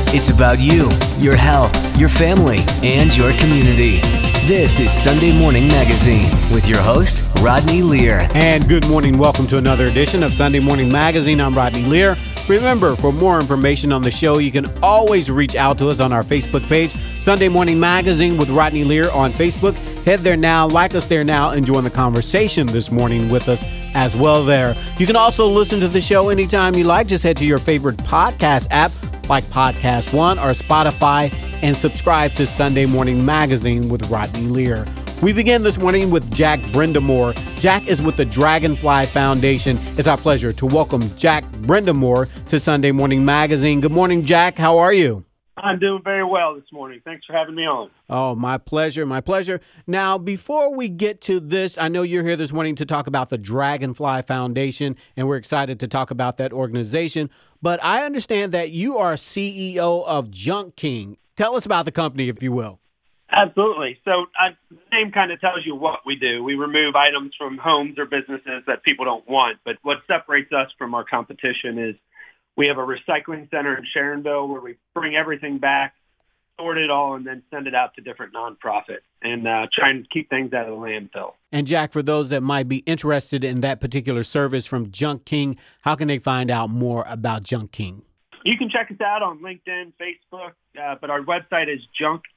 It's about you, your health, your family, and your community. This is Sunday Morning Magazine with your host, Rodney Lear. And good morning. Welcome to another edition of Sunday Morning Magazine. I'm Rodney Lear. Remember, for more information on the show, you can always reach out to us on our Facebook page, Sunday Morning Magazine with Rodney Lear on Facebook. Head there now, like us there now, and join the conversation this morning with us as well there. You can also listen to the show anytime you like. Just head to your favorite podcast app like Podcast One or Spotify and subscribe to Sunday Morning Magazine with Rodney Lear. We begin this morning with Jack Brindamore. Jack is with the Dragonfly Foundation. It's our pleasure to welcome Jack Brindamore to Sunday Morning Magazine. Good morning, Jack. How are you? I'm doing very well this morning. Thanks for having me on. Oh, my pleasure. My pleasure. Now, before we get to this, I know you're here this morning to talk about the Dragonfly Foundation, and we're excited to talk about that organization. But I understand that you are CEO of Junk King. Tell us about the company, if you will. Absolutely. So the name kind of tells you what we do. We remove items from homes or businesses that people don't want. But what separates us from our competition is we have a recycling center in Sharonville where we bring everything back, sort it all, and then send it out to different nonprofits and try and keep things out of the landfill. And Jack, for those that might be interested in that particular service from Junk King, how can they find out more about Junk King? You can check us out on LinkedIn, Facebook, but our website is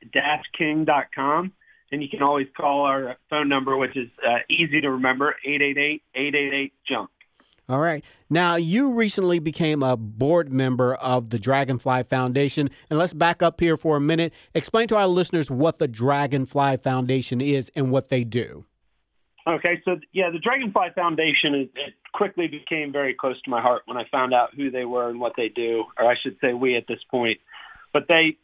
junk-king.com. And you can always call our phone number, which is easy to remember, 888-888-JUNK. All right. Now, you recently became a board member of the Dragonfly Foundation. And let's back up here for a minute. Explain to our listeners what the Dragonfly Foundation is and what they do. Okay. So, the Dragonfly Foundation, it quickly became very close to my heart when I found out who they were and what they do, or I should say we at this point. But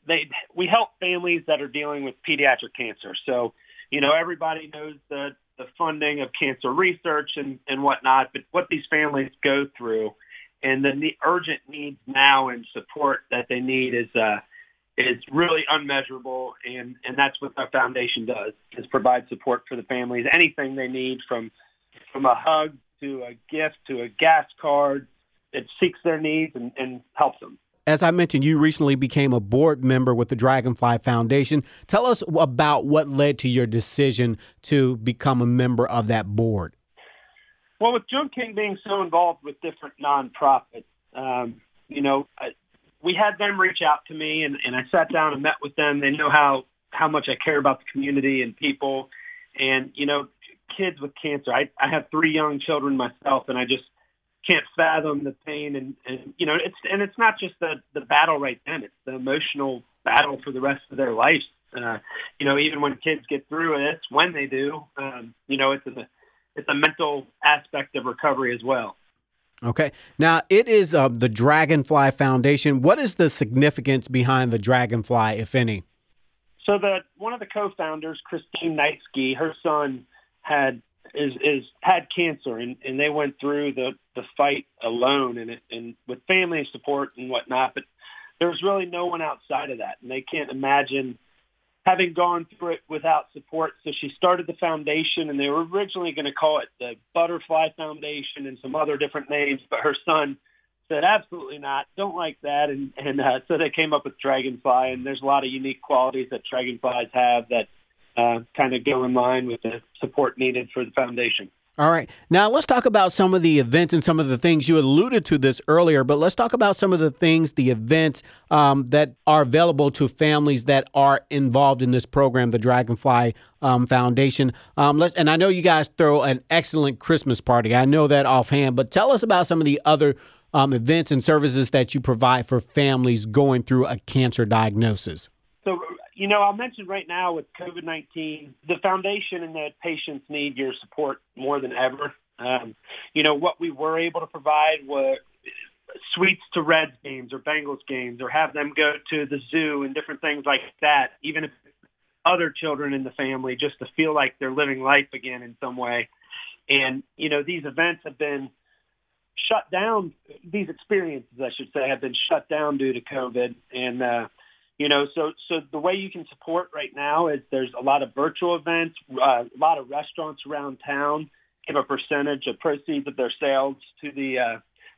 we help families that are dealing with pediatric cancer. So, everybody knows the funding of cancer research and whatnot, but what these families go through and the urgent needs now and support that they need is really unmeasurable, and that's what our foundation does, is provide support for the families, anything they need from a hug to a gift to a gas card. It seeks their needs and helps them. As I mentioned, you recently became a board member with the Dragonfly Foundation. Tell us about what led to your decision to become a member of that board. Well, with Junk King being so involved with different nonprofits, we had them reach out to me, and I sat down and met with them. They know how much I care about the community and people. And, kids with cancer, I have 3 young children myself, and I just can't fathom the pain and it's not just the battle right then, it's the emotional battle for the rest of their lives. Even when kids get through it, it's when they do, it's a mental aspect of recovery as well. Okay. Now, it is the Dragonfly Foundation. What is the significance behind the Dragonfly, if any? So one of the co-founders, Christine Knightsky, her son had cancer, and they went through the fight alone and with family support and whatnot, but there was really no one outside of that, and they can't imagine having gone through it without support. So she started the foundation, and they were originally going to call it the Butterfly Foundation and some other different names, but her son said, absolutely not, don't like that, and so they came up with Dragonfly, and there's a lot of unique qualities that Dragonflies have that kind of go in line with the support needed for the foundation. All right. Now, let's talk about some of the events and some of the things. You alluded to this earlier, but let's talk about some of the things, the events that are available to families that are involved in this program, the Dragonfly Foundation. And I know you guys throw an excellent Christmas party. I know that offhand, but tell us about some of the other events and services that you provide for families going through a cancer diagnosis. So, I'll mention right now with COVID-19, the foundation and the patients need your support more than ever. What we were able to provide were suites to Reds games or Bengals games, or have them go to the zoo and different things like that, even if other children in the family, just to feel like they're living life again in some way. And, these events have been shut down. These experiences, I should say, have been shut down due to COVID. And, so the way you can support right now is there's a lot of virtual events, a lot of restaurants around town give a percentage of proceeds of their sales to the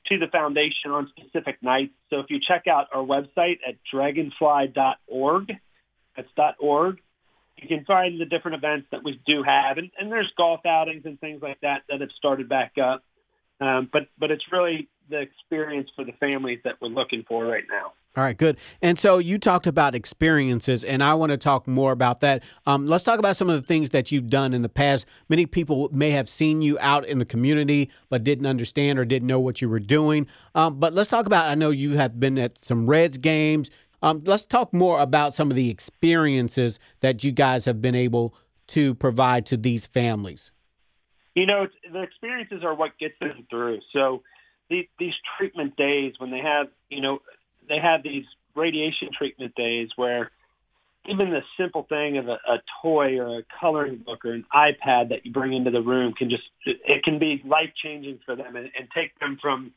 to the foundation on specific nights. So if you check out our website at dragonfly.org, that's .org, you can find the different events that we do have. And there's golf outings and things like that have started back up. But it's really the experience for the families that we're looking for right now. All right, good. And so you talked about experiences, and I want to talk more about that. Let's talk about some of the things that you've done in the past. Many people may have seen you out in the community, but didn't understand or didn't know what you were doing. But let's talk about, I know you have been at some Reds games. Let's talk more about some of the experiences that you guys have been able to provide to these families. You know, the experiences are what gets them through. So these treatment days, when they have, they have these radiation treatment days where even the simple thing of a toy or a coloring book or an iPad that you bring into the room it can be life-changing for them and take them from,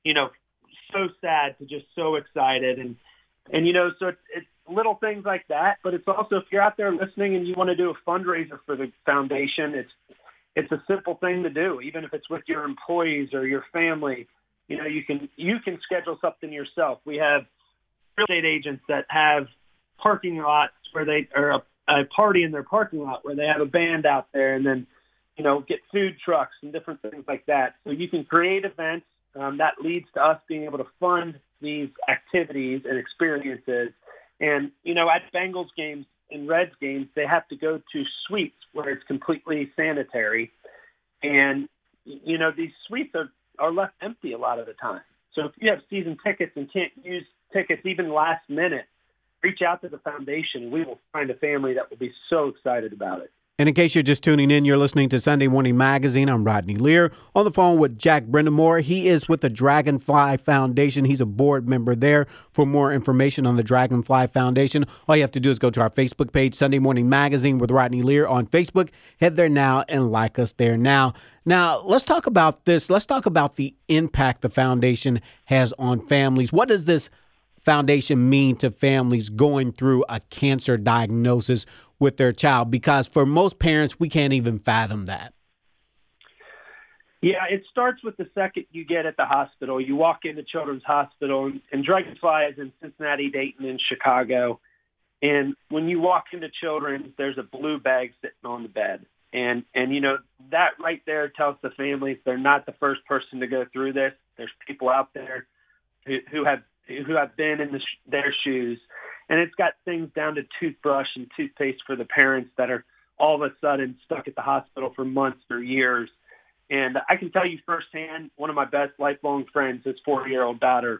so sad to just so excited. And so it's little things like that, but it's also, if you're out there listening and you want to do a fundraiser for the foundation, it's a simple thing to do, even if it's with your employees or your family. You can schedule something yourself. We have real estate agents that have parking lots where a party in their parking lot where they have a band out there, and then, get food trucks and different things like that. So you can create events that leads to us being able to fund these activities and experiences. And, at Bengals games and Reds games, they have to go to suites where it's completely sanitary. And, these suites are left empty a lot of the time. So if you have season tickets and can't use tickets even last minute, reach out to the foundation and we will find a family that will be so excited about it. And in case you're just tuning in, you're listening to Sunday Morning Magazine. I'm Rodney Lear on the phone with Jack Brindamore. He is with the Dragonfly Foundation. He's a board member there. For more information on the Dragonfly Foundation, all you have to do is go to our Facebook page, Sunday Morning Magazine with Rodney Lear on Facebook. Head there now and like us there now. Now, let's talk about this. Let's talk about the impact the foundation has on families. What does this foundation mean to families going through a cancer diagnosis with their child? Because for most parents, we can't even fathom that. Yeah, it starts with the second you get at the hospital. You walk into Children's Hospital, and Dragonfly is in Cincinnati, Dayton, and Chicago. And when you walk into Children's, there's a blue bag sitting on the bed. And that right there tells the families they're not the first person to go through this. There's people out there who have been in their shoes. And it's got things down to toothbrush and toothpaste for the parents that are all of a sudden stuck at the hospital for months or years. And I can tell you firsthand, one of my best lifelong friends, his 4-year-old daughter,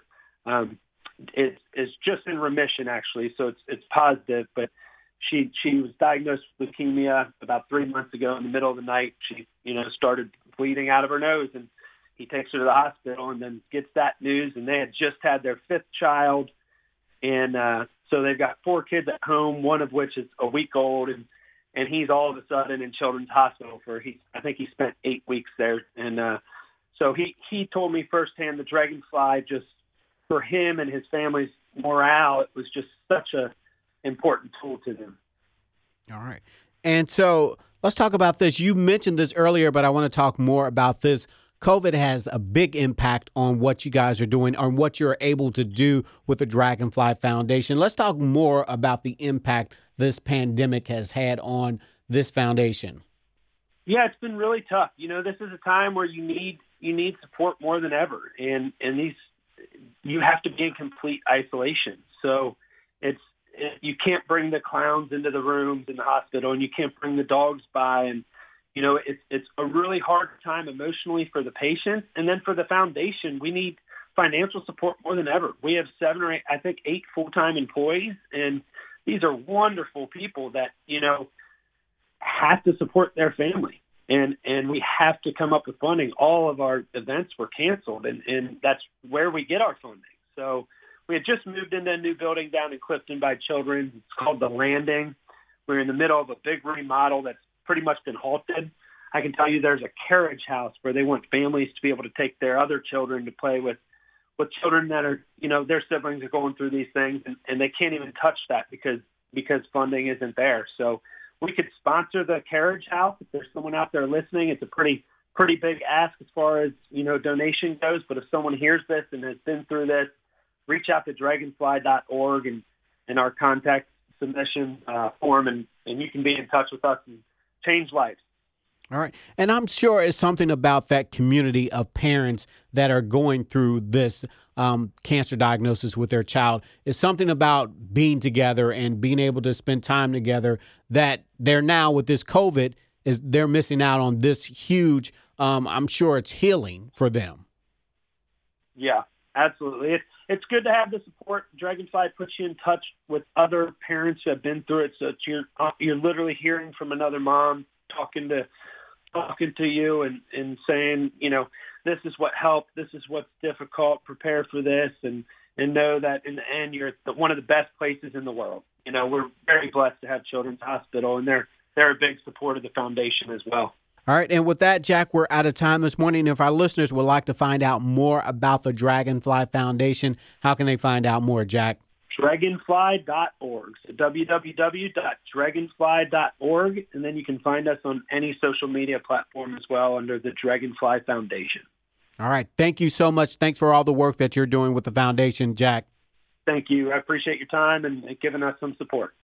is just in remission, actually. So it's positive. But she was diagnosed with leukemia about 3 months ago in the middle of the night. She, started bleeding out of her nose, and he takes her to the hospital and then gets that news. And they had just had their 5th child. And so they've got 4 kids at home, one of which is a week old, and he's all of a sudden in Children's Hospital I think he spent 8 weeks there. And so he told me firsthand the Dragonfly, just for him and his family's morale, it was just such a important tool to them. All right. And so let's talk about this. You mentioned this earlier, but I want to talk more about this. COVID has a big impact on what you guys are doing, on what you're able to do with the Dragonfly Foundation. Let's talk more about the impact this pandemic has had on this foundation. Yeah, it's been really tough. This is a time where you need support more than ever, and you have to be in complete isolation. So you can't bring the clowns into the rooms in the hospital, and you can't bring the dogs by, and it's a really hard time emotionally for the patients. And then for the foundation, we need financial support more than ever. We have 7 or 8, I think 8 full-time employees, and these are wonderful people that, have to support their family. And we have to come up with funding. All of our events were canceled, and that's where we get our funding. So we had just moved into a new building down in Clifton by Children's. It's called The Landing. We're in the middle of a big remodel that's pretty much been halted. I can tell you there's a carriage house where they want families to be able to take their other children to play with children that are, their siblings are going through these things, and they can't even touch that because funding isn't there. So we could sponsor the carriage house if there's someone out there listening. It's a pretty pretty big ask as far as, donation goes. But if someone hears this and has been through this, reach out to dragonfly.org and our contact submission form, and you can be in touch with us and change lives. All right. And I'm sure it's something about that community of parents that are going through this cancer diagnosis with their child. It's something about being together and being able to spend time together that they're now with this COVID they're missing out on this huge, I'm sure it's healing for them. Yeah, absolutely. It's good to have the support. Dragonfly puts you in touch with other parents who have been through it. So you're literally hearing from another mom talking to you and saying, this is what helped, this is what's difficult, prepare for this, and know that in the end you're one of the best places in the world. We're very blessed to have Children's Hospital, and they're a big support of the foundation as well. All right, and with that, Jack, we're out of time this morning. If our listeners would like to find out more about the Dragonfly Foundation, how can they find out more, Jack? Dragonfly.org. So www.dragonfly.org, and then you can find us on any social media platform as well under the Dragonfly Foundation. All right. Thank you so much. Thanks for all the work that you're doing with the foundation, Jack. Thank you. I appreciate your time and giving us some support.